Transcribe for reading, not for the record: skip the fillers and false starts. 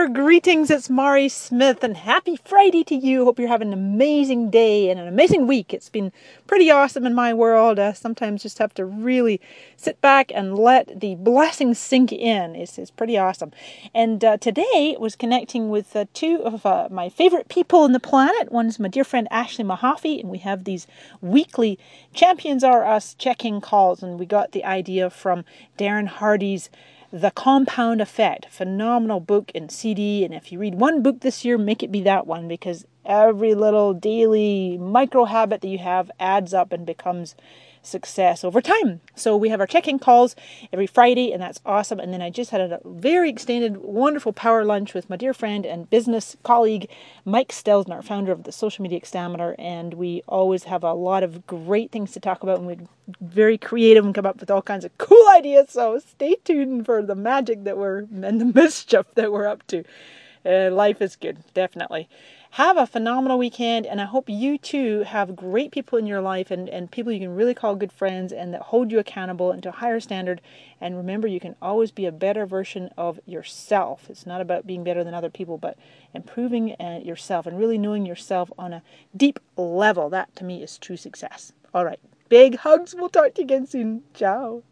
there, greetings, it's Mari Smith and happy Friday to you. Hope you're having an amazing day and an amazing week. It's been pretty awesome in my world. Sometimes just have to really sit back and let the blessings sink in. It's pretty awesome. And today was connecting with two of my favorite people on the planet. One's my dear friend Ashley Mahaffey, and we have these weekly Champions Are Us check-in calls, and we got the idea from Darren Hardy's The Compound Effect, phenomenal book and CD, and if you read one book this year, make it be that one, because every little daily micro habit that you have adds up and becomes success over time. So we have our check-in calls every Friday, and that's awesome. And then I just had a very extended, wonderful power lunch with my dear friend and business colleague, Mike Stelzner, founder of the Social Media Examiner, and we always have a lot of great things to talk about, and we're very creative and come up with all kinds of cool ideas. So stay tuned for the magic and the mischief that we're up to. Life is good, definitely. Have a phenomenal weekend, and I hope you too have great people in your life and people you can really call good friends and that hold you accountable and to a higher standard. And remember, you can always be a better version of yourself. It's not about being better than other people, but improving yourself and really knowing yourself on a deep level. That to me is true success. All right, big hugs. We'll talk to you again soon. Ciao.